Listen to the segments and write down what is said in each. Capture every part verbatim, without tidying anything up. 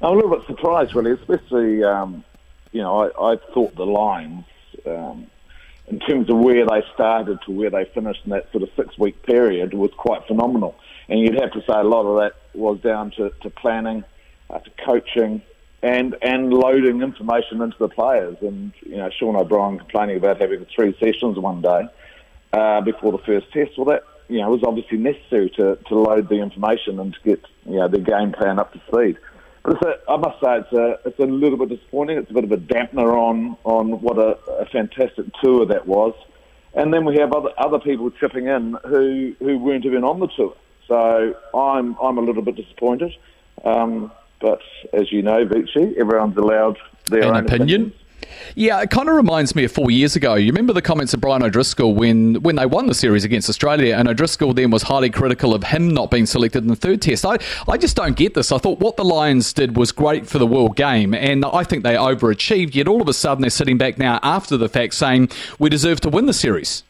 I'm a little bit surprised, really, especially, um, you know, I, I thought the Lions, um, in terms of where they started to where they finished in that sort of six-week period, was quite phenomenal. And you'd have to say a lot of that was down to, to planning, uh, to coaching, and and loading information into the players. And, you know, Sean O'Brien complaining about having three sessions one day uh, before the first test. Well, that, you know, was obviously necessary to, to load the information and to get, you know, the game plan up to speed. But it's a, I must say it's a, it's a little bit disappointing. It's a bit of a dampener on, on what a, a fantastic tour that was. And then we have other other people chipping in who, who weren't even on the tour. So I'm I'm a little bit disappointed. Um, but as you know, Vici, everyone's allowed their An own opinion. opinions. Yeah, it kind of reminds me of four years ago. You remember the comments of Brian O'Driscoll when, when they won the series against Australia, and O'Driscoll then was highly critical of him not being selected in the third test. I, I just don't get this. I thought what the Lions did was great for the World Game, and I think they overachieved, yet all of a sudden they're sitting back now after the fact saying we deserve to win the series.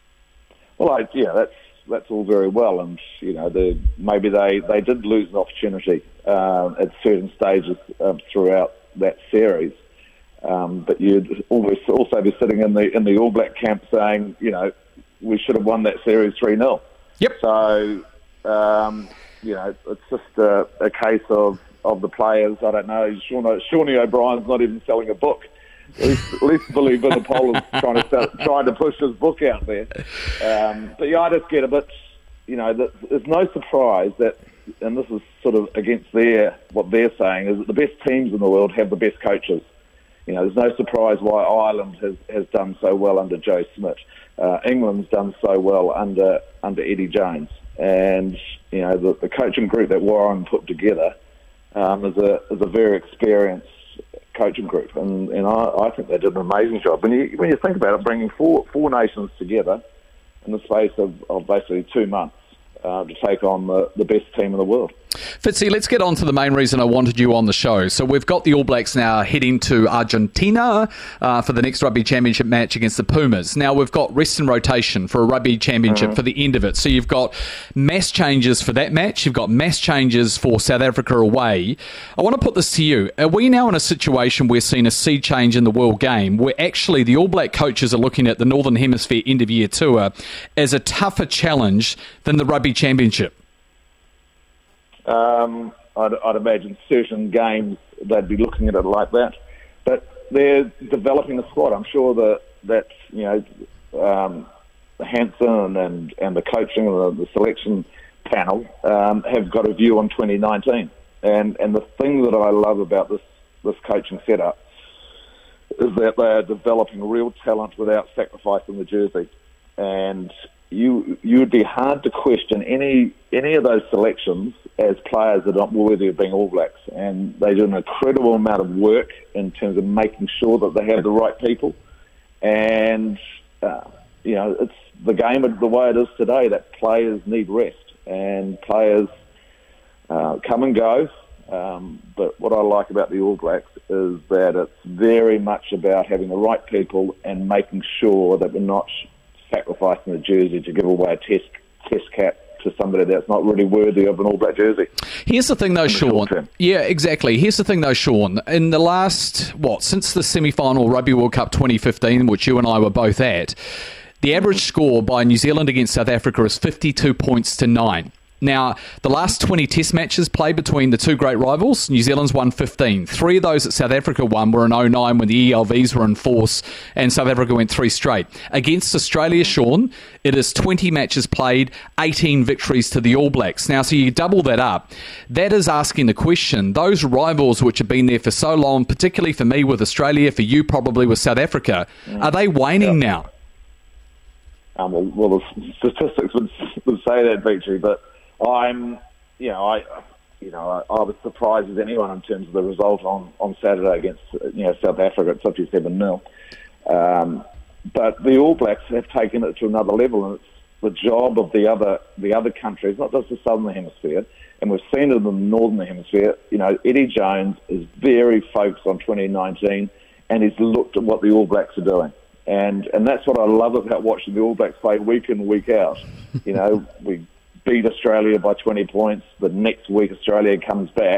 Well, I, yeah, that's that's all very well, and you know, the, maybe they, they did lose an opportunity uh, at certain stages uh, throughout that series. Um, but you'd always also be sitting in the in the All Black camp saying, you know, we should have won that series three nil. Yep. So, um, you know, it's just a, a case of, of the players. I don't know. Sean, Shawnee O'Brien's not even selling a book. At least, at least Billy Vinipola is trying to sell, trying to push his book out there. Um, but yeah, I just get a bit. You know, that, there's no surprise that, and this is sort of against their what they're saying, is that the best teams in the world have the best coaches. You know, there's no surprise why Ireland has, has done so well under Joe Schmidt. Uh, England's done so well under under Eddie Jones. And, you know, the, the coaching group that Warren put together um, is a is a very experienced coaching group. And, and I, I think they did an amazing job. When you when you think about it, bringing four four nations together in the space of, of basically two months uh, to take on the, the best team in the world. Fitzy, let's get on to the main reason I wanted you on the show. So we've got the All Blacks now heading to Argentina uh, for the next Rugby Championship match against the Pumas. Now we've got rest and rotation for a Rugby Championship mm-hmm. for the end of it. So you've got mass changes for that match. You've got mass changes for South Africa away. I want to put this to you. Are we now in a situation where we're seeing a sea change in the World Game where actually the All Black coaches are looking at the Northern Hemisphere end-of-year tour as a tougher challenge than the Rugby Championship? Um, I'd, I'd imagine certain games they'd be looking at it like that, but they're developing the squad. I'm sure that that you know um, Hansen and and the coaching and the, the selection panel um, have got a view on twenty nineteen. And and the thing that I love about this this coaching setup is that they are developing real talent without sacrificing the jersey. And you you would be hard to question any any of those selections as players that aren't worthy of being All Blacks, and they do an incredible amount of work in terms of making sure that they have the right people. And uh, you know, it's the game the way it is today that players need rest, and players uh, come and go. Um, but what I like about the All Blacks is that it's very much about having the right people and making sure that we're not sacrificing the jersey to give away a test test cap to somebody that's not really worthy of an All Black jersey. Here's the thing though, Sean. Yeah, exactly. Here's the thing though, Sean. In the last, what, since the semi-final Rugby World Cup twenty fifteen, which you and I were both at, the average score by New Zealand against South Africa is fifty-two points to nine. Now, the last twenty test matches played between the two great rivals, New Zealand's won fifteen. Three of those that South Africa won were in oh nine when the E L Vs were in force and South Africa went three straight. Against Australia, Sean, it is twenty matches played, eighteen victories to the All Blacks. Now, so you double that up. That is asking the question, those rivals which have been there for so long, particularly for me with Australia, for you probably with South Africa, mm. are they waning yeah. now? Um, well, well, the statistics would, would say that, Victory, but I'm, you know, I, you know, I, I was surprised as anyone in terms of the result on, on Saturday against, you know, South Africa at fifty-seven nil. Um, but the All Blacks have taken it to another level, and it's the job of the other the other countries, not just the Southern Hemisphere, and we've seen it in the Northern Hemisphere. You know, Eddie Jones is very focused on twenty nineteen, and he's looked at what the All Blacks are doing. And and that's what I love about watching the All Blacks play week in, week out. You know, we beat Australia by twenty points. The next week Australia comes back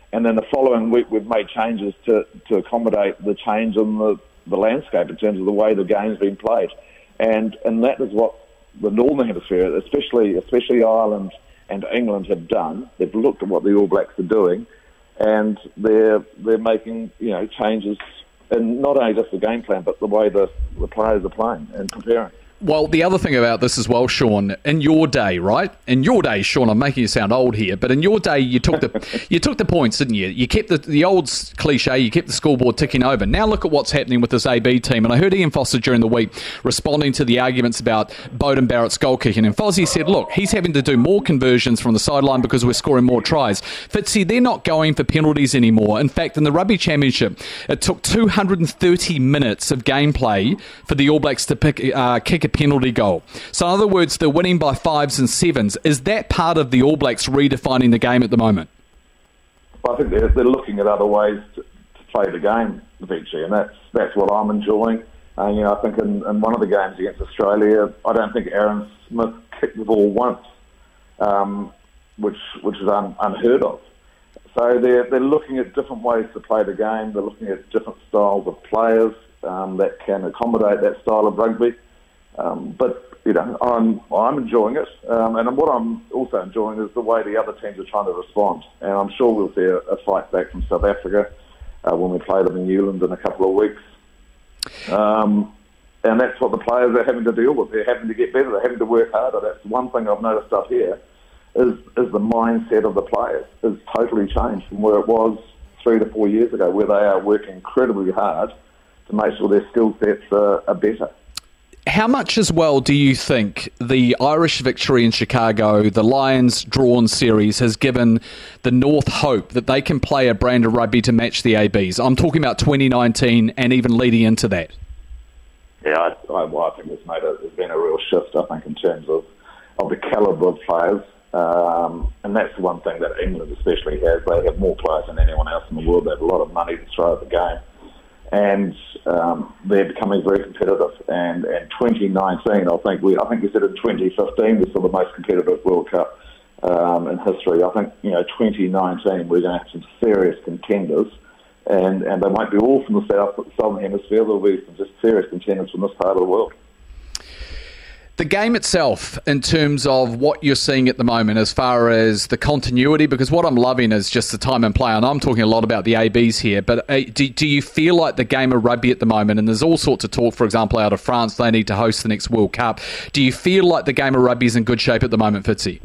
and then the following week we've made changes to, to accommodate the change in the, the landscape in terms of the way the game's been played. And and that is what the Northern Hemisphere, especially especially Ireland and England, have done. They've looked at what the All Blacks are doing, and they're they're making, you know, changes in not only just the game plan, but the way the, the players are playing and preparing. Well, the other thing about this as well, Sean, in your day, right? In your day, Sean, I'm making you sound old here, but in your day, you took the you took the points, didn't you? You kept the, the old cliche, you kept the scoreboard ticking over. Now look at what's happening with this A B team. And I heard Ian Foster during the week responding to the arguments about Beauden Barrett's goal kicking. And Fozzie said, look, he's having to do more conversions from the sideline because we're scoring more tries. Fitzy, they're not going for penalties anymore. In fact, in the Rugby Championship, it took two hundred thirty minutes of gameplay for the All Blacks to pick, uh, kick a penalty goal. So in other words, they're winning by fives and sevens. Is that part of the All Blacks redefining the game at the moment? Well, I think they're, they're looking at other ways to, to play the game, Vichy, and that's that's what I'm enjoying. Uh, you know, I think in, in one of the games against Australia, I don't think Aaron Smith kicked the ball once, um, which which is un, unheard of. So they're they're looking at different ways to play the game. They're looking at different styles of players um, that can accommodate that style of rugby. Um, but, you know, I'm I'm enjoying it. Um, and what I'm also enjoying is the way the other teams are trying to respond. And I'm sure we'll see a, a fight back from South Africa uh, when we play them in Newland in a couple of weeks. Um, and that's what the players are having to deal with. They're having to get better. They're having to work harder. That's one thing I've noticed up here is, is the mindset of the players has totally changed from where it was three to four years ago, where they are working incredibly hard to make sure their skill sets are, are better. How much as well do you think the Irish victory in Chicago, the Lions drawn series, has given the North hope that they can play a brand of rugby to match the A Bs? I'm talking about twenty nineteen and even leading into that. Yeah, I, I, well, I think it's made a, there's been a real shift, I think, in terms of, of the calibre of players. Um, and that's the one thing that England especially has. They have more players than anyone else in the world. They have a lot of money to throw at the game. And um, they're becoming very competitive. And, and twenty nineteen, I think we, I think we said in twenty fifteen we saw the most competitive World Cup um, in history. I think, you know, twenty nineteen we're going to have some serious contenders, and, and they won't be all from the south, southern hemisphere. There'll be some just serious contenders from this part of the world. The game itself, in terms of what you're seeing at the moment as far as the continuity, because what I'm loving is just the time and play, and I'm talking a lot about the A Bs here, but uh, do, do you feel like the game of rugby at the moment, and there's all sorts of talk, for example, out of France, they need to host the next World Cup. Do you feel like the game of rugby is in good shape at the moment, Fitzy?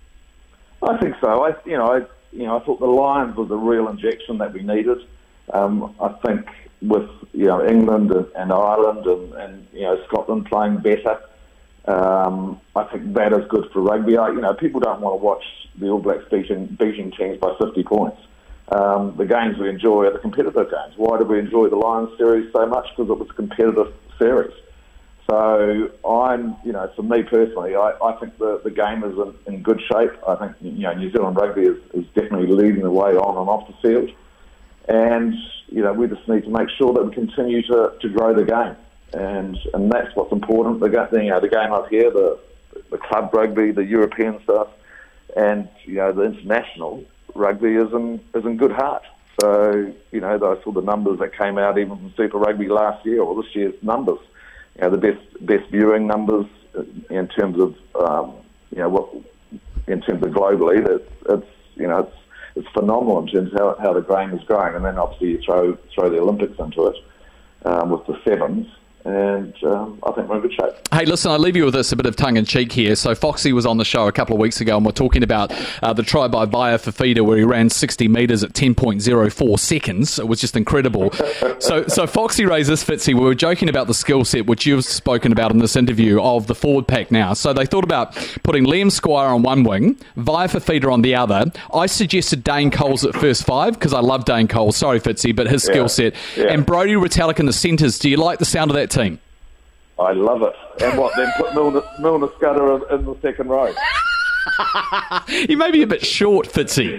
I think so. I, you know, I, you know, I thought the Lions was a real injection that we needed. Um, I think with, you know, England and, and Ireland and, and, you know, Scotland playing better, Um, I think that is good for rugby. I, you know, people don't want to watch the All Blacks beating, beating teams by fifty points. Um, the games we enjoy are the competitive games. Why do we enjoy the Lions series so much? Because it was a competitive series. So I'm, you know, for me personally, I, I think the, the game is in, in good shape. I think, you know, New Zealand rugby is, is definitely leading the way on and off the field. And, you know, we just need to make sure that we continue to, to grow the game. And and that's what's important. The, you know, the game up here, the the club rugby, the European stuff, and, you know, the international rugby is in is in good heart. So, you know, I saw the numbers that came out even from Super Rugby last year, or this year's numbers. You know, the best best viewing numbers in terms of um, you know what in terms of globally. It's, it's you know it's it's phenomenal in terms of how how the game is growing. And then obviously you throw throw the Olympics into it um, with the sevens. And um, I think we're in good shape. Hey, listen, I leave you with this, a bit of tongue-in-cheek here. So Foxy was on the show a couple of weeks ago, and we're talking about uh, the try by Vaea Fifita, where he ran sixty metres at ten point oh four seconds. It was just incredible. so so Foxy raised this, Fitzy. We were joking about the skill set, which you've spoken about in this interview, of the forward pack now. So they thought about putting Liam Squire on one wing, Vaea Fifita on the other. I suggested Dane Coles at first five, because I love Dane Coles. Sorry, Fitzy, but his skill yeah. set. Yeah. And Brodie Retallick in the centres. Do you like the sound of that team? I love it. And what, then put Milner, Milner Scudder in, in the second row? You may be a bit short, Fitzy.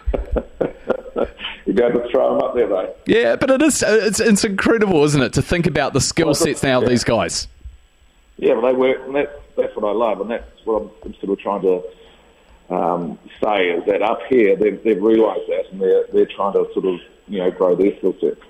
You're going to throw him up there, though. Yeah, but it is, it's, it's incredible, isn't it, to think about the skill well, sets now yeah. of these guys. Yeah, well, they work, and that's, that's what I love, and that's what I'm, I'm sort of trying to um, say is that up here they've, they've realised that and they're they're trying to sort of you know grow their skill set.